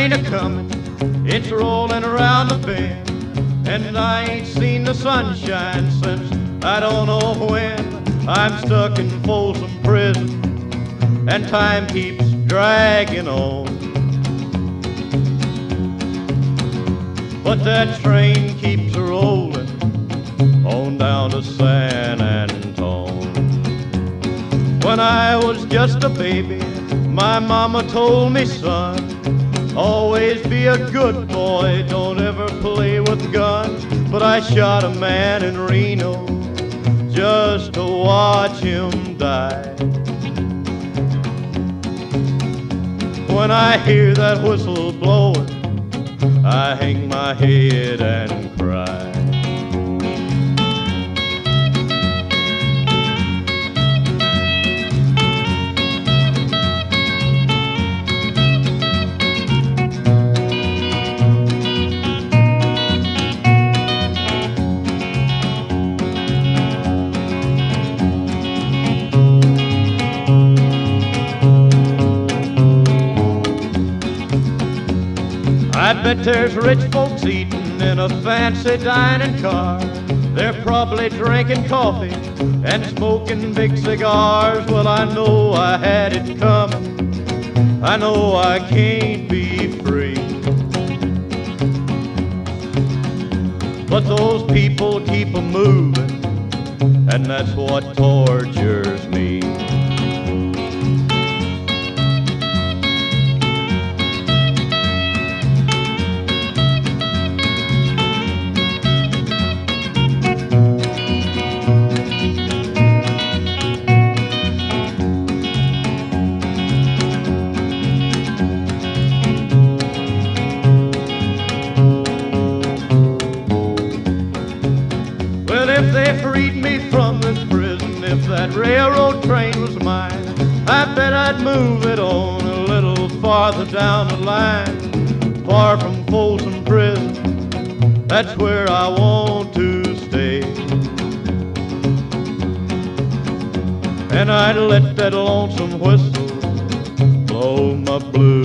train a-comin', it's rollin' around the bend, and I ain't seen the sunshine since I don't know when. I'm stuck in Folsom Prison, and time keeps dragging on. But that train keeps rollin' on down to San Antone. When I was just a baby, my mama told me, son, always be a good boy, don't ever play with guns. But I shot a man in Reno just to watch him die. When I hear that whistle blowing, I hang my head and cry. I bet there's rich folks eating in a fancy dining car. They're probably drinking coffee and smoking big cigars. Well, I know I had it coming, I know I can't be free. But those people keep a-moving, and that's what tortures me. If they freed me from this prison, if that railroad train was mine, I bet I'd move it on a little farther down the line, far from Folsom Prison. That's where I want to stay. And I'd let that lonesome whistle blow my blues